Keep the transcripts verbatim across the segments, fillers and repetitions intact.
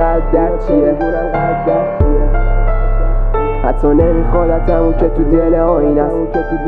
قلب درد چیه، حتی نمیخوادت همون که تو دل آینه است.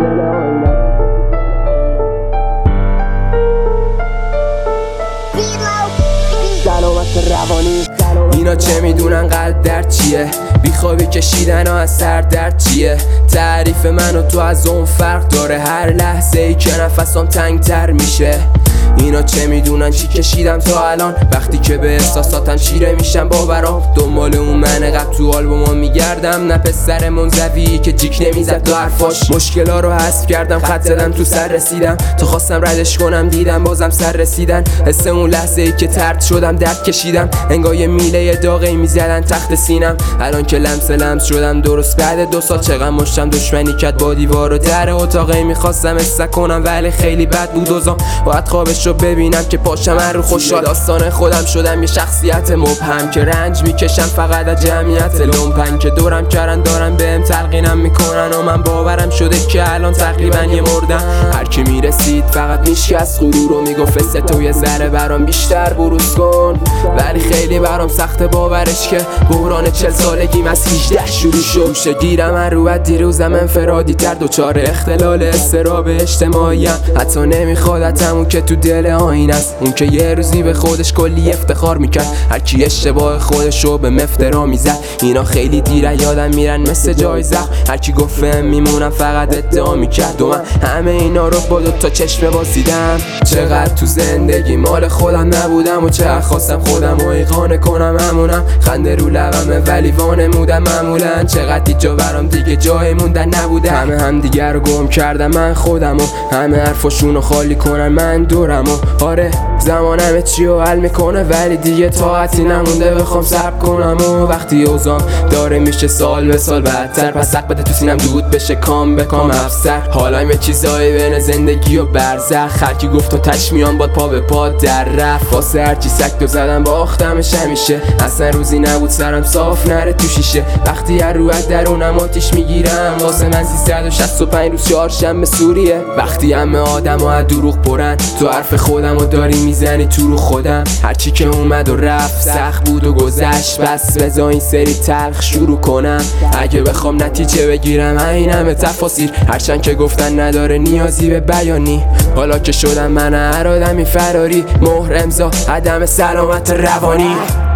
سلامت روانی اینا چه میدونن قلب درد چیه، بیخوابی کشیدن ها از سر درد چیه. تعریف من و تو از اون فرق داره، هر لحظه ای که نفسم تنگ تر میشه. اینا چه میدونن چی کشیدم تا الان، وقتی که به احساساتم چیره میشم باورام. دنبال اون من قبل تو آلبومم میگردم، نه پسر منزوی که جیک نمیزد تو حرفاش. مشکلا رو حذف کردم، خط زدم تو سر رسیدم، تو خواستم ردش کنم دیدم بازم سر رسیدن. حس اون لحظه ای که طرد شدم درد کشیدم، انگار میله داغی میزدن تخت سینم. الان که لمس لمس شدم درست بعد دو سال، چقدر مشتم دشمنی کرد با دیوار و در اتاقی. میخواستم استک کنم ولی خیلی بد بود اوضاع، باید خوابش رو ببینم که پاشم هر رو خوشحال. داستان خودم شدم یه شخصیت مبهم که رنج میکشم فقط از جمعیت لومپن که دورم کردن دارن بهم تلقینم میکنن و من باورم شده که الان تقریبا یه مردم. هر کی میرسید فقط میشکست غرور رو میگفت تو یه ذره برام بیشتر بروز کن، ولی خیلی برام سخت باورش که بحران چل سالگیم از هجده شروع شد. گوشه گیرم هر رو دیروزم انفرادی تر، دوچار اختلال اضطراب اجتماعی ام، حتی نمیخوادت همون که تو دل آینه است. اون که یه روزی به خودش کلی افتخار میکرد، هر کی اشتباه خودشو به مفترا میزد. اینا خیلی دیره یادم میرن مثل جای زخم، هر کی گفت فهم میمونم فقط ادعا میکرد و من همه اینا رو با دوتا چشم بازیدم. چقدر تو زندگی مال خودم نبودم و چقدر خواستم خودم رو ایقانه کنم همونم. خنده رو لبمه ولی وانمودم معمولا، چقدر دیجا برام دیگه جای موندن نبوده. همه هم دیگر رو گم کردم من خودم و همه حرفاشون رو خالی کنن من دورم و آره زمانم چی رو حل میکنه، ولی دیگه طاقتی نمونده بخوام صبر کنم. و وقتی اوزام داره میشه سال به سال بدتر، پس حق بده تو سینم دود بشه کام به کام افسر. حالا یه چیزایی بین زندگی و برزخ، هر کی گفت تو تش میان باد پا به پا در رفت. واسه هرچی سکتو زدم باختمش همیشه، اصلا روزی نبود سرم صاف نره تو شیشه. وقتی هر رو از درونم آتیش میگیرم، واسه من سیصد و شصت و پنج روز چهارشنبه سوریه. وقتی همه آدم ها دروغ پرن، تو حرف خودم و داری میزنی تو رو خودم. هرچی که اومد و رفت سخت بود و گذشت، بس بذار این سری تلخ شروع کنم. اگه بخوام نتیجه بگیرم این همه تفاصیل، هرچند که گفتن نداره نیازی به بیانی. حالا که شدم من هر آدمی فراری، مهر امضا عدم سلامت روانی.